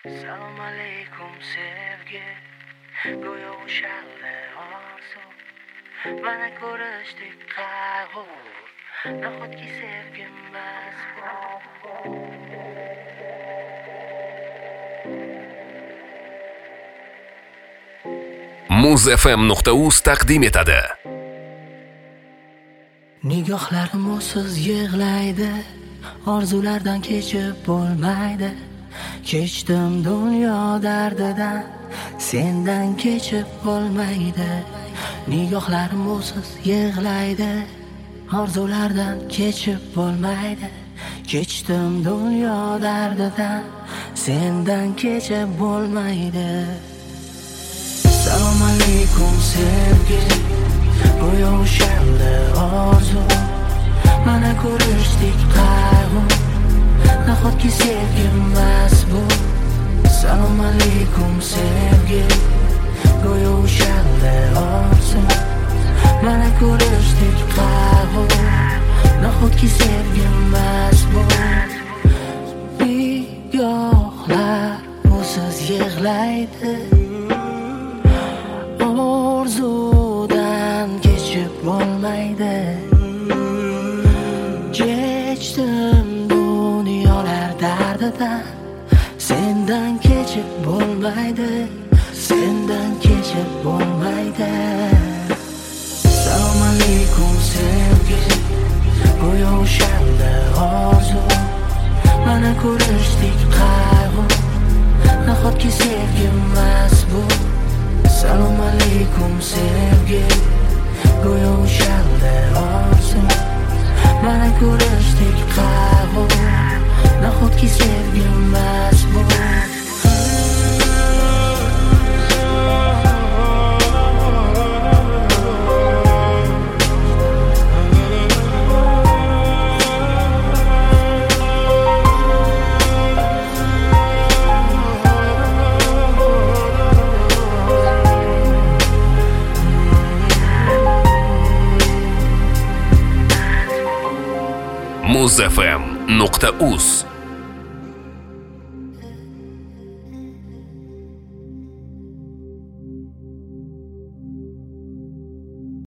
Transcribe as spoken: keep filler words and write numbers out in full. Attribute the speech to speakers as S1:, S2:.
S1: Salom alaykum sevgi, go'yo o'shanda orzu. Mana ko'rishdik qayg'u, nahotki sevgimiz bu.
S2: muz f m nuqta uz taqdim etadi.
S1: Nigohlarim o'siz yig'laydi, orzulardan kechib bo'lmaydi. Kechdim dunyo dardidan, sendan kechib bo'lmaydi. Nigohlarim o'siz yig'laydi, orzulardan kechib bo'lmaydi. Kechdim dunyo dardidan, sendan kechib bo'lmaydi. Salom alaykum sevgi, go'yo o'shanda orzu. Mana ko'rishdik qayg'u, nahotki sevgimiz bu. Salom alaykum sevgi, go'yo o'shanda orzu. Mana ko'rishdik qayg'u, nahotki sevgimiz bu. Nigohlar o'siz yig'laydi, orzudan kechib bo'lmaydi. Kechdim dunyolar dardidan, sendan kechib bo'lmaydi. Sendan kechib bo'lmaydi. Salom alaykum sevgi, go'yo o'shanda orzu. Mana ko'rishdik qayg'u, nahotki sevgimiz bu. Salom alaykum sevgi, go'yo o'shanda orzu. Mana ko'rishdik qayg'u, nahotki sevgimiz bu.
S2: muz f m nuqta uz